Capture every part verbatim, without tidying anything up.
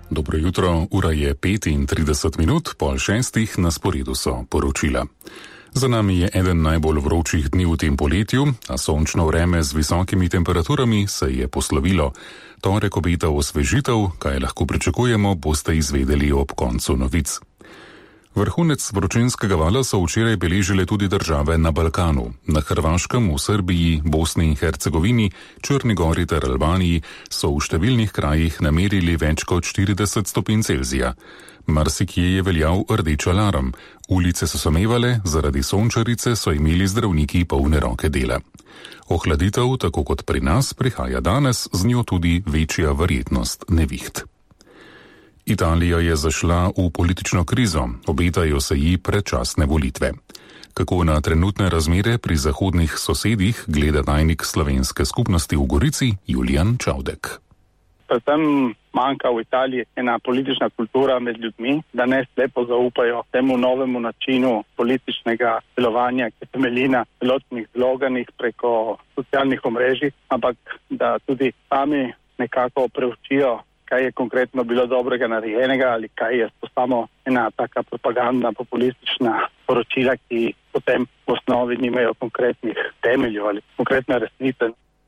Dobro jutro, ura je petintrideset minut, pol šestih, na sporedu so poročila. Za nami je eden najbolj vročih dni v tem poletju, a sončno vreme z visokimi temperaturami se je poslovilo. Torek obeta osvežitev, kaj lahko pričakujemo, boste izvedeli ob koncu novic. Vrhunec vročinskega vala so včeraj beležile tudi države na Balkanu. Na Hrvaškem, v Srbiji, Bosni in Hercegovini, Črni gori ter Albaniji so v številnih krajih namerili več kot štirideset stopinj Celzija. Marsikje je veljal rdeč alarm. Ulice so samevale, zaradi sončarice so imeli zdravniki polne roke dela. Ohladitev, tako kot pri nas, prihaja danes, z njo tudi večja verjetnost neviht. Italija je zašla v politično krizo, obetajo se ji predčasne volitve. Kako na trenutne razmere pri zahodnih sosedih gleda tajnik slovenske skupnosti v Gorici Julijan Čavdek. Predvsem manjka v Italiji ena politična kultura med ljudmi, da ne slepo zaupajo temu novemu načinu političnega delovanja, ki temelji na celotnih sloganih preko socialnih omrežij, ampak da tudi sami nekako preučijo, kaj je konkretno bilo dobrega narejenega ali kaj je to samo ena taka propagandna, populistična poročila, ki potem v osnovi nimajo konkretnih temeljev ali konkretne resnice.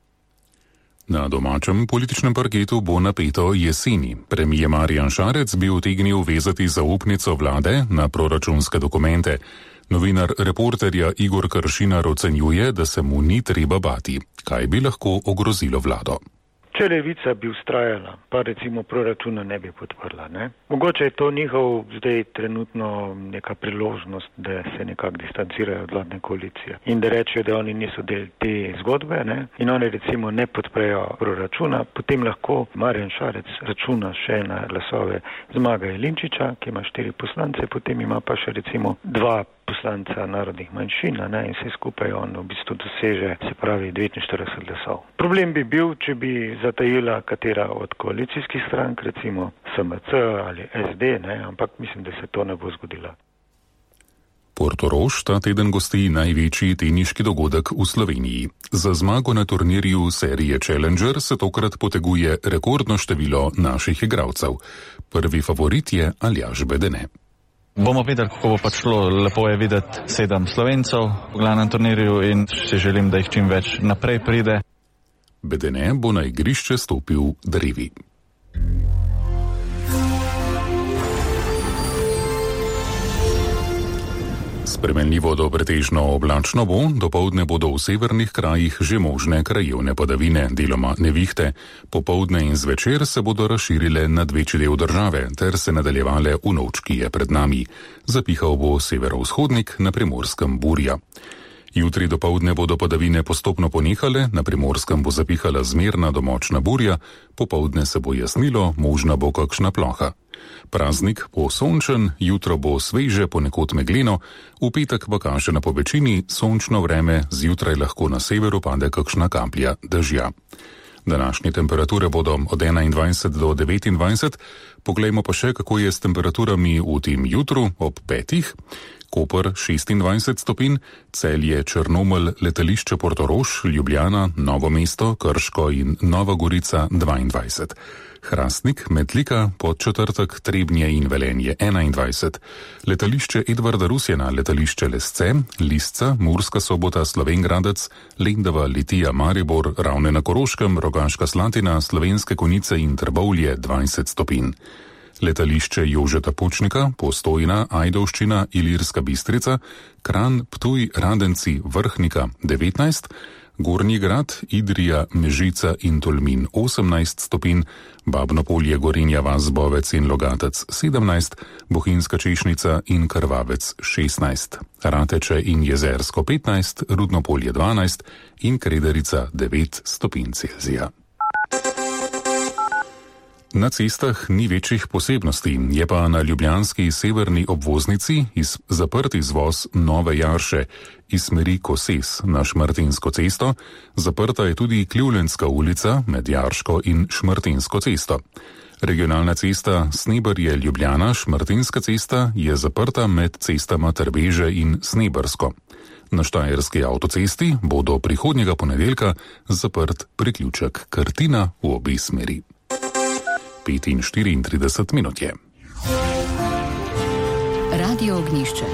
Na domačem političnem parketu bo napeto jeseni. Premijer Marjan Šarec bi utegnil vezati zaupnico vlade na proračunske dokumente. Novinar Reporterja Igor Kršinar ocenjuje, da se mu ni treba bati. Kaj bi lahko ogrozilo vlado? Če Levica bi ustrajala, pa recimo proračuna ne bi podprla, ne? Mogoče je to njihov zdaj trenutno neka priložnost, da se nekako distancirajo od vladne koalicije in da rečejo, da oni niso del te zgodbe, ne? In oni recimo ne podprejo proračuna, potem lahko Marjan Šarec računa še na glasove Zmaga Jelinčiča, ki ima štiri poslance, potem ima pa še recimo dva poslanca narodnih manjšin, ne, in vse skupaj on v bistvu doseže, se pravi, devetinštirideset glasov. Problem bi bil, če bi zatajila katera od koalicijskih strank, recimo S M C ali S D, ne, ampak mislim, da se to ne bo zgodilo. Portorož ta teden gosti največji teniški dogodek v Sloveniji. Za zmago na turnirju serije Challenger se tokrat poteguje rekordno število naših igralcev. Prvi favorit je Aljaž Bedene. Bomo videli, kako bo pač šlo. Lepo je videti sedem Slovencev v glavnem turnirju in si želim, da jih čim več naprej pride. Bedene bo na igrišče stopil drevi. Spremenljivo do pretežno oblačno bo, dopoldne bodo v severnih krajih že možne krajevne padavine, deloma nevihte. Popoldne in zvečer se bodo razširile nad večji del države, ter se nadaljevale v noč, ki je pred nami. Zapihal bo severovzhodnik, na Primorskem burja. Jutri dopoldne bodo padavine postopno ponehale, na Primorskem bo zapihala zmerna do močna burja, popoldne se bo jasnilo, možna bo kakšna ploha. Praznik bo sončen, jutro bo sveže, ponekod megleno, v petek pa kaže na povečini sončno vreme, zjutraj lahko na severu pade kakšna kaplja dežja. Današnje temperature bodo od enaindvajset do devetindvajset, poglejmo pa še, kako je s temperaturami v tem jutru ob petih. Koper šestindvajset stopinj, Celje, Črnomelj, letališče Portorož, Ljubljana, Novo mesto, Krško in Nova Gorica dvaindvajset. Hrastnik, Metlika, Podčetrtek, Trebnje in Velenje enaindvajset. Letališče Edvarda Rusjana, letališče Lesce, Lisca, Murska Sobota, Slovenj Gradec, Lendava, Litija, Maribor, Ravne na Koroškem, Rogaška Slatina, Slovenske Konjice in Trbovlje dvajset stopinj. Letališče Jožeta Pučnika, Postojna, Ajdovščina, Ilirska Bistrica, Kranj, Ptuj, Radenci, Vrhnika devetnajst, Gornji Grad, Idrija, Mežica in Tolmin osemnajst stopinj, Babno Polje, Gorenja vas, Bovec in Logatec sedemnajst, Bohinjska Češnica in Krvavec šestnajst, Rateče in Jezersko petnajst, Rudno Polje dvanajst in Kredarica devet stopinj Celzija. Na cestah ni večjih posebnosti, je pa na ljubljanski severni obvoznici iz zaprt izvoz Nove Jarše iz smeri Koses na Šmartinsko cesto, zaprta je tudi Kljulenska ulica med Jarško in Šmartinsko cesto. Regionalna cesta Sneberje-Ljubljana, Šmartinska cesta je zaprta med cestama Trbeže in Snebersko. Na Štajerski avtocesti bo do prihodnjega ponedeljka zaprt priključek Krtina v obe smeri. petinštirideset minut je. Radio Ognjišče.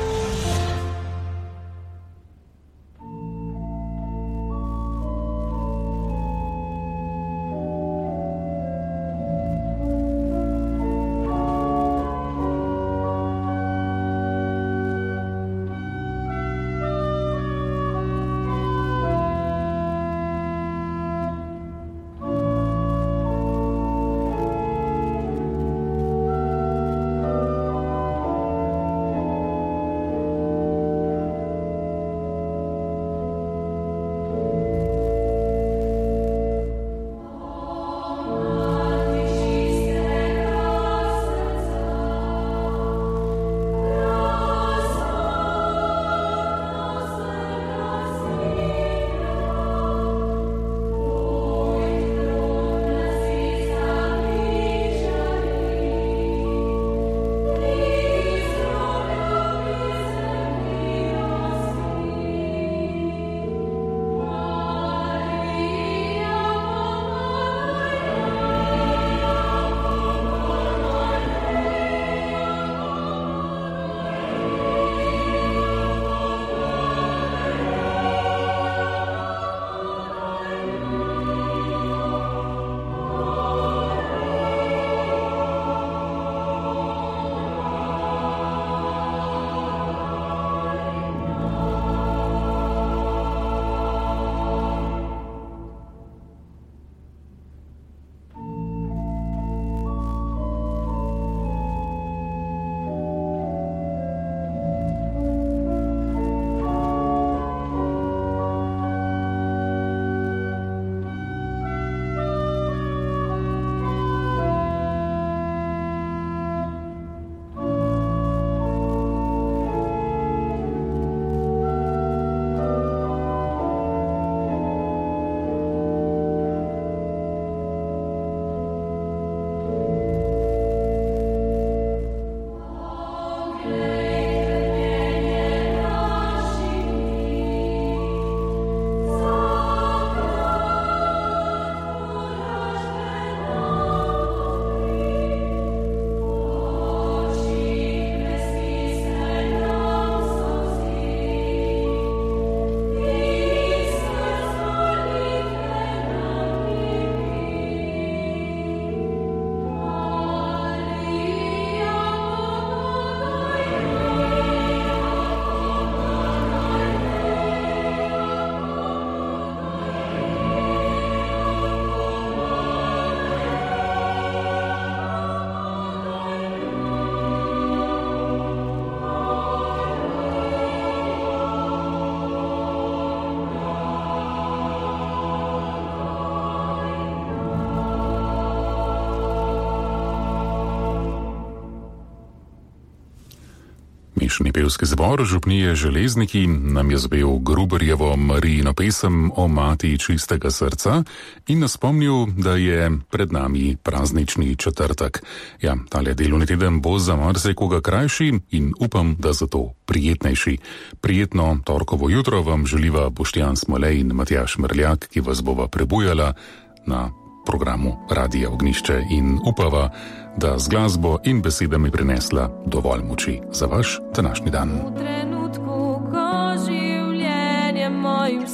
Mešani pevski zbor župnije Železniki nam je zapel Gruberjevo Marijino pesem o Mati čistega srca in nas spomnil, da je pred nami praznični četrtek. Ja, tale delovni teden bo za marsikoga krajši in upam, da zato prijetnejši. Prijetno torkovo jutro vam želiva Boštjan Smolej in Matjaž Mrljak, ki vas bova prebujala na programu Radia Ognjišče in upava, da z glasbo in besedami prinesla dovolj moči za vaš današnji dan. V trenutku, ko življenje mojim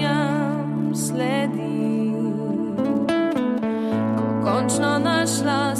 sanjam sledi, ko končno našla